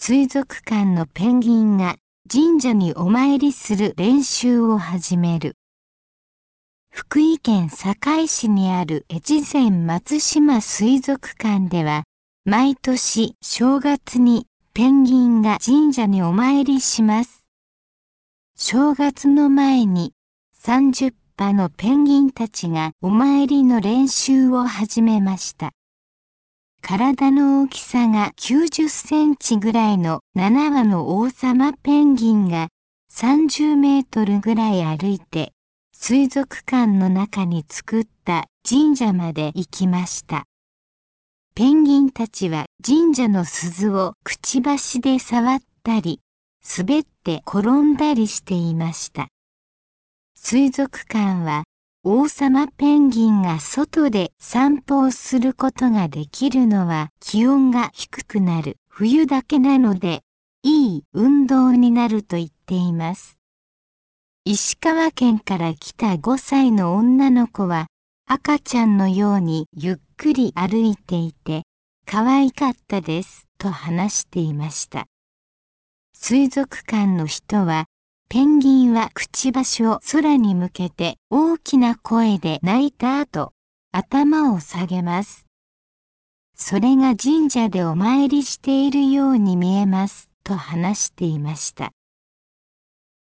水族館のペンギンが神社にお参りする練習を始める。福井県坂井市にある越前松島水族館では、毎年正月にペンギンが神社にお参りします。正月の前に30羽のペンギンたちがお参りの練習を始めました。体の大きさが90センチぐらいの7羽の王様ペンギンが30メートルぐらい歩いて水族館の中に作った神社まで行きました。ペンギンたちは神社の鈴をくちばしで触ったり、滑って転んだりしていました。水族館は王様ペンギンが外で散歩をすることができるのは気温が低くなる冬だけなので、いい運動になると言っています。石川県から来た5歳の女の子は赤ちゃんのようにゆっくり歩いていて可愛かったですと話していました。水族館の人はペンギンはくちばしを空に向けて大きな声で鳴いた後、頭を下げます。それが神社でお参りしているように見えますと話していました。